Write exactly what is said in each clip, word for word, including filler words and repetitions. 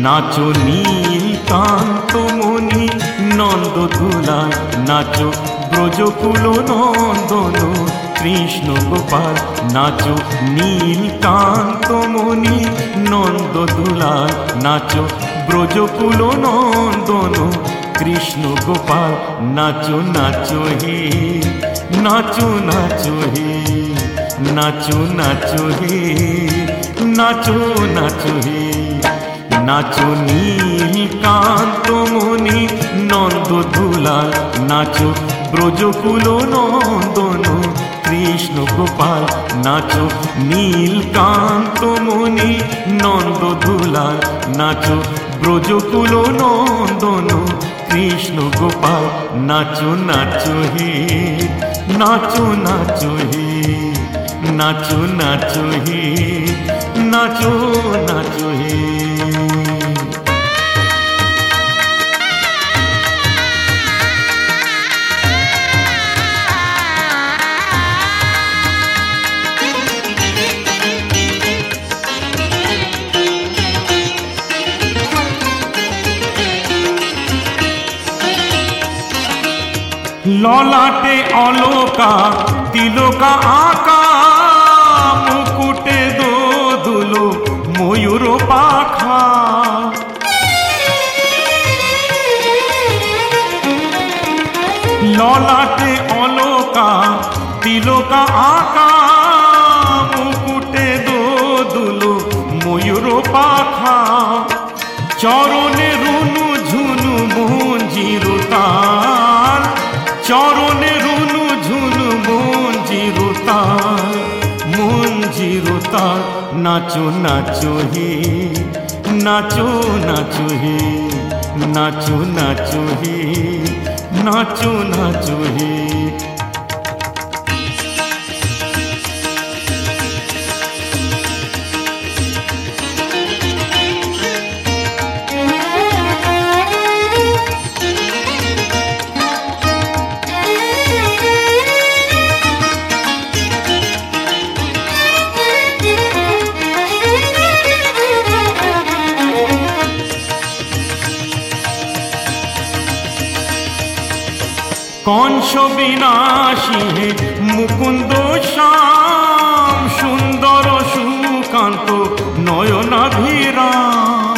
নাচো নীলকান্ত মণি নন্দ দুলাল, নাচো ব্রজকুল নন্দন কৃষ্ণ গোপাল। নাচো নীলকান্ত মণি নন্দ দুলাল, নাচো ব্রজকুল নন্দন কৃষ্ণ গোপাল। নাচো নাচো হে, নাচো নাচো হে, নাচো নাচো হে, নাচো নাচো হে। নাচো নীলকান্ত মণি নন্দ দুলাল, নাচো ব্রজকুল নন্দন কৃষ্ণ গোপাল। নাচো নীলকান্ত মণি নন্দ দুলাল, নাচো ব্রজকুল নন্দন কৃষ্ণ গোপাল। নাচো নাচো হে, নাচো নাচো হে, নাচো নাচো হে, নাচো নাচো হে। ললাটে অলকা তিলকা আঁকা, মুকুটে দোদুলো ময়ূর পাখা। ললাটে অলকা তিলকা আঁকা, মুকুটে দোদুলো ময়ূর পাখা। চরণে রুনু ঝুনু মঞ্জির তাল, চরণে রুনু ঝুনু মঞ্জির তাল, মঞ্জির তাল। নাচো নাচো হে, নাচো নাচো হে, নাচো নাচো হে, নাচো নাচো হে। কংস বিনাশী হে মুকুন্দ শ্যাম, সুন্দর সুকান্ত নয়নাভিরাম।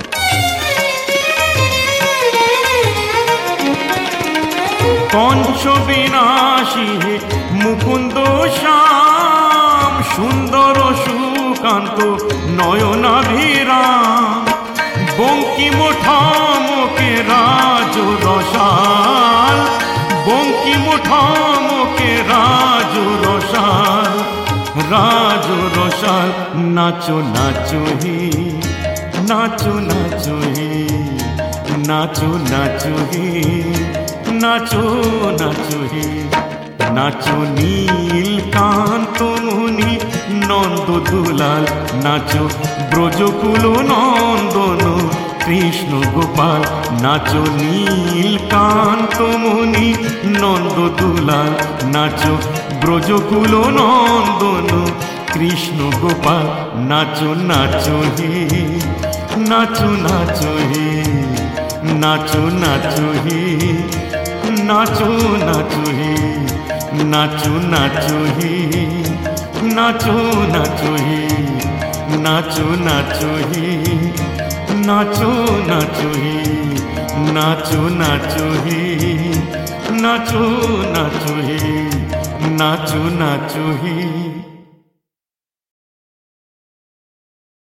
কংস বিনাশী হে মুকুন্দ শ্যাম, সুন্দর সুকান্ত নয়নাভিরাম। বঙ্কিম ঠামকে রাজ রসাল, বঙ্কিম ঠামকে রাজ রসাল, রাজ রসাল। নাচো নাচো হে, নাচো নাচো হে, নাচো নাচো হে, নাচো নাচো হে। নাচো নীলকান্ত মণি নন্দ দুলাল, নাচো ব্রজকুল নন্দন কৃষ্ণ গোপাল। নাচো নীলকান্ত মণি নন্দ দুলাল, নাচো ব্রজকুল নন্দন কৃষ্ণ গোপাল। নাচো নাচো হে, নাচো নাচো হে, নাচো নাচো হে, নাচো নাচো হে, নাচো নাচো হে, নাচো নাচো হে, নাচো নাচো হে, নাচো নাচো হে, নাচো নাচো হে, নাচো নাচো হে, নাচো নাচো হে।